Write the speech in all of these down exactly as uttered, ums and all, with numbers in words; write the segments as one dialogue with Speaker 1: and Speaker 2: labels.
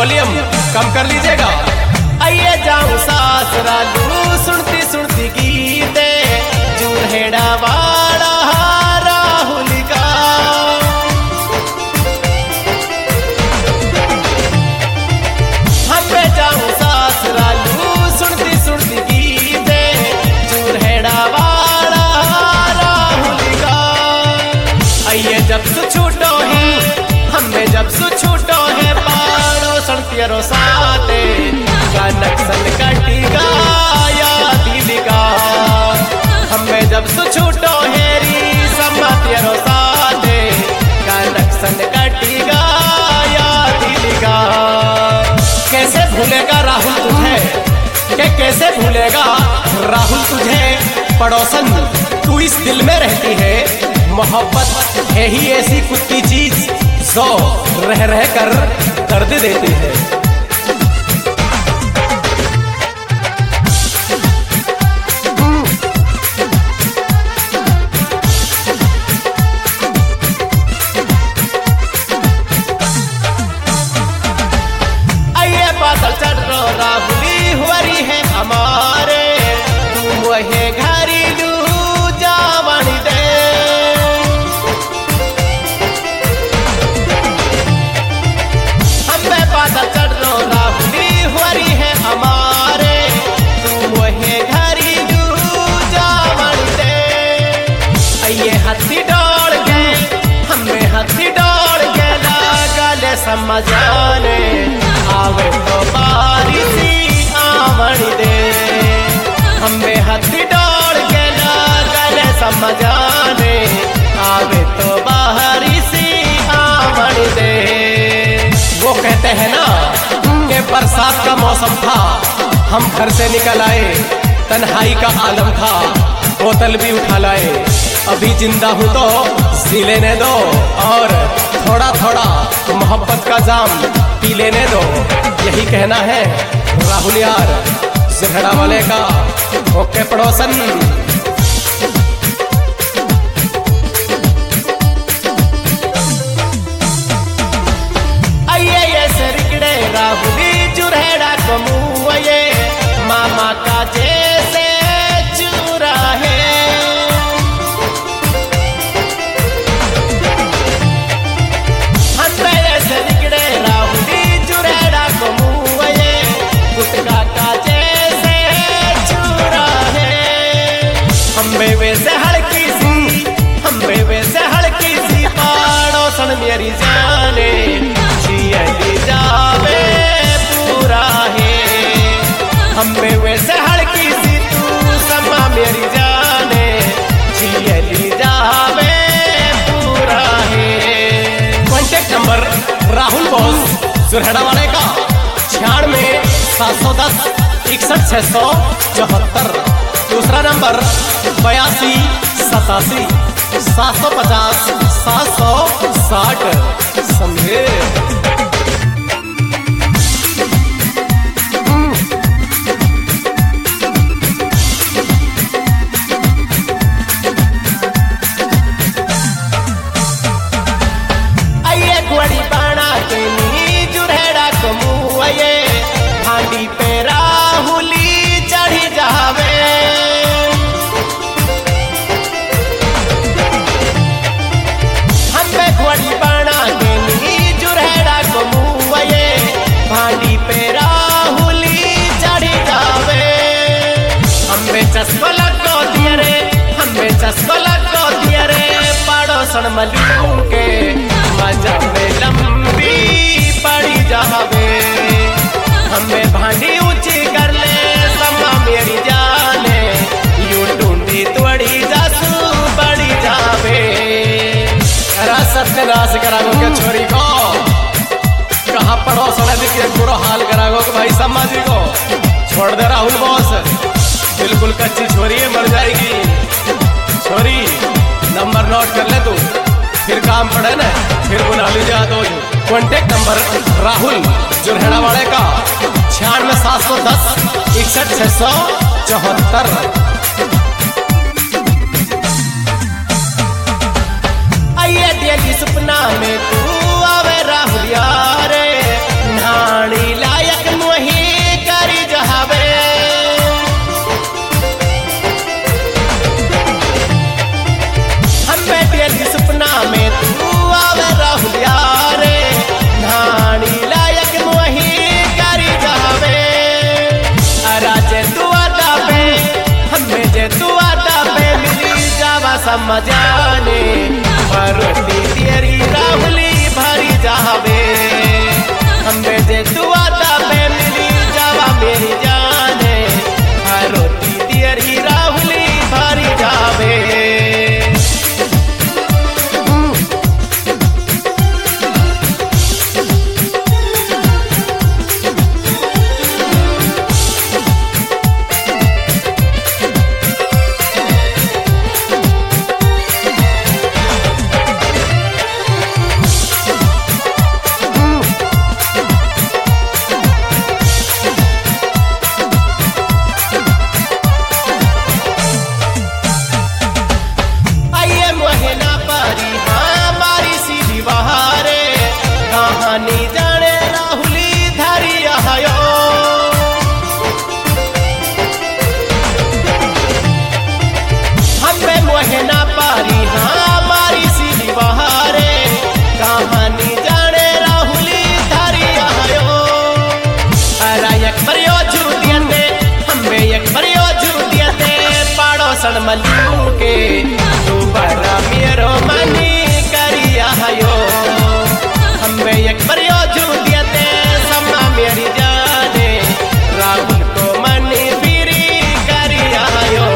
Speaker 1: Volume कम कर लीजिएगा।
Speaker 2: आइए जाऊं सासरालू सुनती सुनती गीते चूरहेड़ा वाला राहुल का। हम जाऊं सासरालू सुनती सुनती गीते चूरहेड़ा वाला राहुल का। आइए जब सु छूटो है हमें जब सु छूटो है पारो सड़तियरो साथे का नक्सल कटिगा या दिलिगा। हमें जब सु छूटो हेरी सम्मतियरो साथे का नक्सल कटिगा या दिलिगा। कैसे भूलेगा राहुल तुझे के कैसे भूलेगा राहुल तुझे पड़ोसन, तू इस दिल में रहती है। मोहब्बत है ही ऐसी खुद की चीज जो रह रह कर दर्द देती है। आइए बादल चढ़ रो राहुली हुआरी है हमारे, तू वही घरेलू जावनी दे। बादल चढ़ रो राहुली हुआरी है हमारे, तू वही घरेलू जावन दे। आइए हथी डोल गए हमें हथी डोल गए लागले समझाने आवे तो बारिशी आवन दे। हमें हथी डोल गए लागले समझाने आवे तो बारिशी आवन दे। वो कहते हैं ना कि बरसात का मौसम था, हम घर से निकल आए, तन्हाई का आलम था, बोतल भी उठा लाए। अभी जिंदा हूँ तो जी लेने दो और थोड़ा थोड़ा मोहब्बत का जाम पी लेने दो। यही कहना है राहुल यार झगड़ा वाले का। ओके पड़ोसन। राहुली चूरहेड़ा को मुँहे मामा का जैसे चूरा है। हम ऐसे निकले राहुली चूरहेड़ा को मुँहे गुटका का जैसे चूरा है। हमें वैसे हल्की सी हमें वैसे हल्की सी पड़ोसन मेरी जाने जियली जावे पूरा है। हमें वैसे हल्की सी तू समा मेरी जाने जियली जावे पूरा है। कॉन्टेक्ट नंबर राहुल बॉस चूरहेड़ा वाले का छियानवे सात सौ दस इकसठ छह सौ चौहत्तर। दूसरा नंबर बयासी सतासी सात सौ पचास सात सौ साठ। समझे। भांडी पे राहुली चढ़ी जावे। हमें घोड़ी बना के नी चूरहेड़ा को मुँहे भांडी पे राहुली चढ़ी जावे। हमें चस्को लगो दिया रे हमें चस्को लगो दिया रे पड़ोसन मलू के मजा में लंबी पड़ी जावे। हमें भांडी ऊंची कर ले समा मेरी जाने यूं टूंडी तोड़ी जासू बड़ी जावे। अरे सत्यानाश करागो के छोरी को कहाँ पड़ोसन दिखे बुरा हाल करागो कि भाई सम्मा जी को छोड़ दे राहुल बॉस। बिल्कुल कच्ची छोरी है मर जाएगी छोरी। नंबर नोट कर ले तू फिर काम पड़े ना फिर बुला लीजिए दो। कॉन्टेक्ट नंबर राहुल चूरहेड़ा वाले का छियानवे सात सौ दस इकसठ छह सौ चौहत्तर। आइए दिया सपना में तू आवे राहुल यारे नहानी सालियों के तू बरा मेरो मनी करिया यो हमें एक बरियो जू दियते सम्मा मेरी जाने राहुल को मनी फिरी करिया यो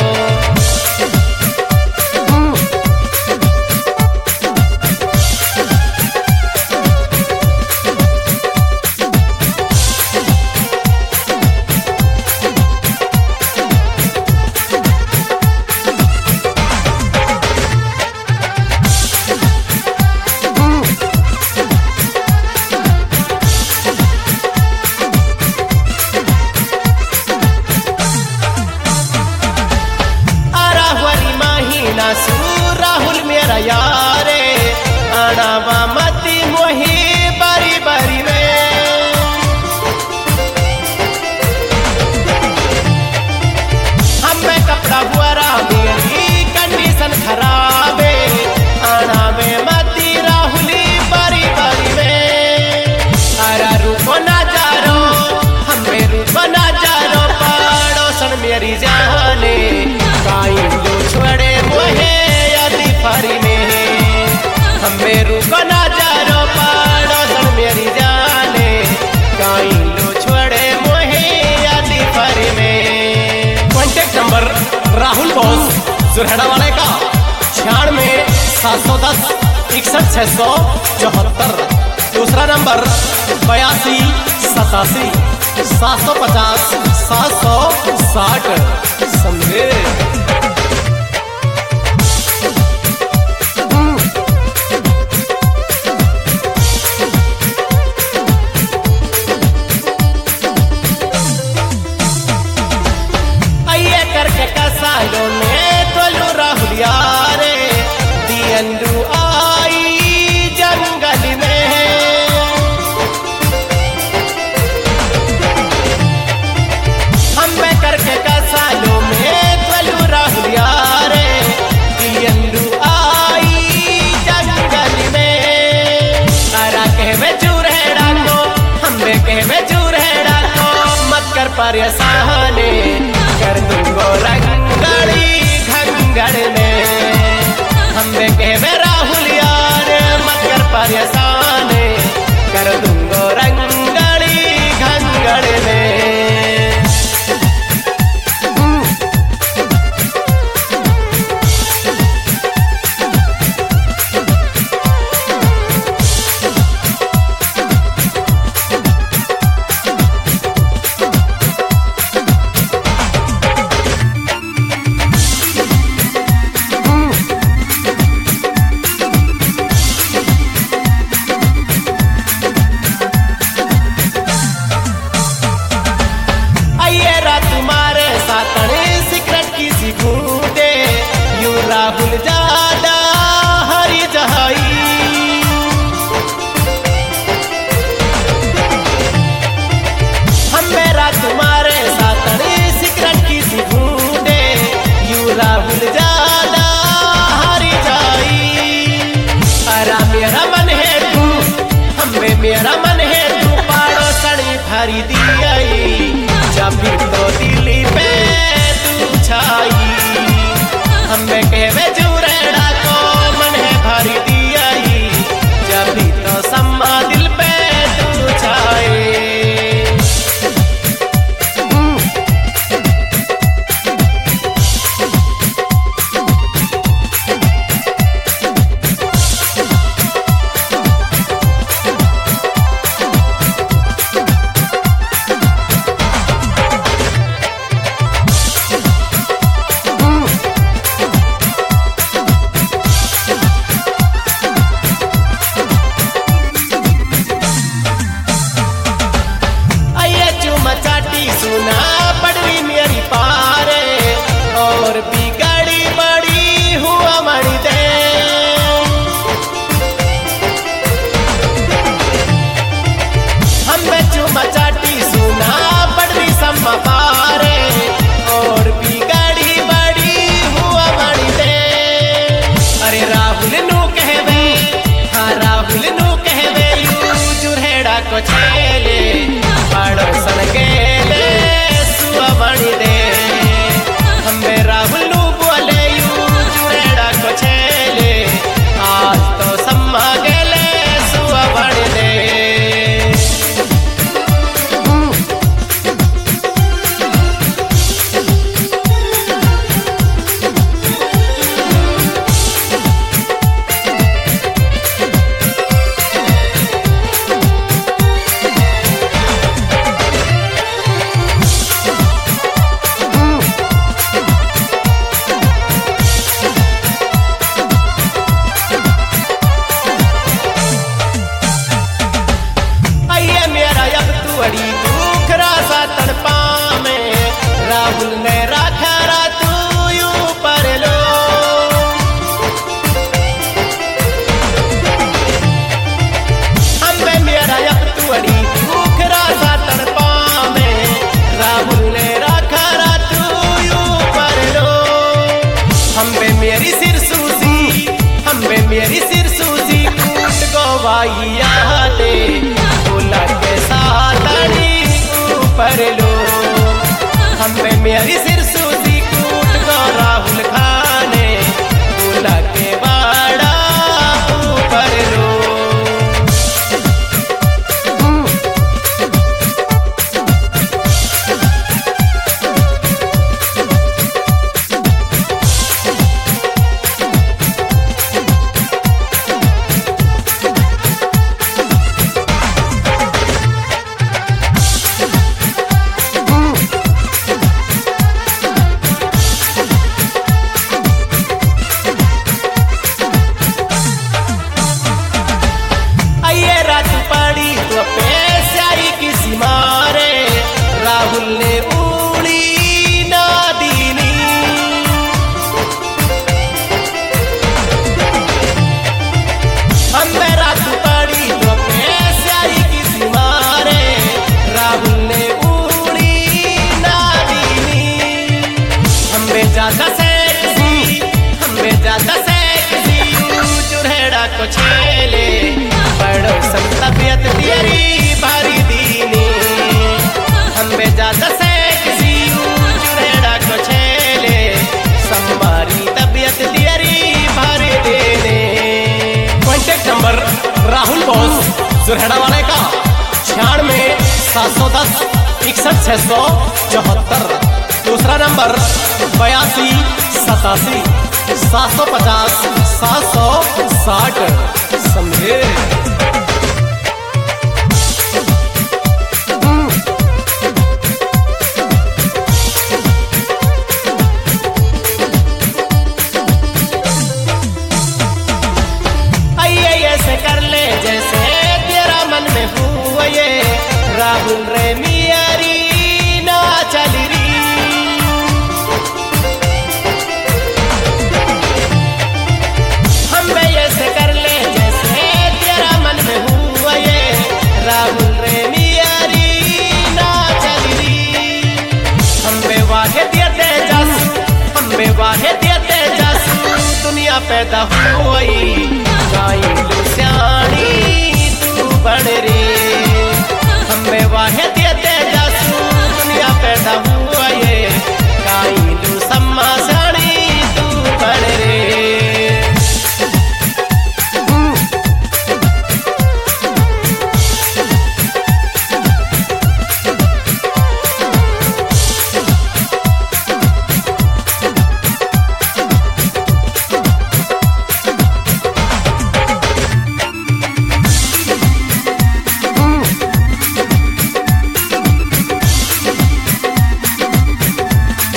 Speaker 2: राहुल मेरा यारे आनावा मती मोही बारी बारी में हमें कपड़ा बुआरा मेरी कंडीशन खराब है आना में मती राहुली बारी बारी में अरा रूपो ना जारो हमें रूपो ना जारो पड़ोसन मेरी जाने काई लो छोड़े मोहे फारी में हमें रुको ना जारो पड़ोसन मेरी जाने काई लो छोड़े मोहे आदि फारी में।
Speaker 1: कॉन्टेक्ट नंबर राहुल बॉस जुरहड़ा वाले का छियानवे सात सौ दस इकसठ छह सौ चौहत्तर। दूसरा नंबर बयासी सतासी सात सौ पचास सात सौ साठ। समझे? सालों में तोलू राहुल यारे दियंदू आई जंगल में हमें करके का सालों में तोलू राहुल यारे दियंदू आई जंगल में अरा कहवे चूरहेड़ा को हमें कहवे चूरहेड़ा को मत कर परेशाने कर दूंगो रंगड़ी घंगड़ में हमें कहवे राहुल यार मत कर परेशान कर दूंगो रंगड़ी घंगड़ में। राहुल ज्यादा हरी जहाई हम मेरा तुम्हारे साथ सिकरट की सी ढूंढे यू राहुल ज्यादा हरी जाई अरा मेरा मन है तू हमें मेरा मन है तू पाड़ो सड़ी भरी दियाई जब भी तो दिल्ली पे तू छाई हमें कहवे जुरेड़ा को मन है भारी दियाई जब भी तो सम्मा दिल पे तू छाए। को छेले पड़ोसन के ले सुआ बनी दे हमें राहुल
Speaker 2: छेले बड़ो सन तबियत दियरी भारी दीने हमें ज्यादा से किसी जुरेड़ा को छेले संबारी तबियत दियरी भारी देने।
Speaker 1: कॉन्टेक्ट नंबर राहुल बॉस जुरहड़ा वाले का छियानवे सात सौ दस इकसठ छह सौ चौहत्तर। दूसरा नंबर बयासी सतासी सात सौ पचास सात सौ साठ। समझे?
Speaker 2: आइए ऐसे कर ले जैसे तेरा मन में हुआ ये राहुल रे मियारी ना चली री। हम ऐसे कर ले जैसे तेरा मन में हुआ ये राहुल रे मियारी ना चली री। हम वाहे दिए जस हम वाहे दिए जस दुनिया पैदा हुई गाई लुसिया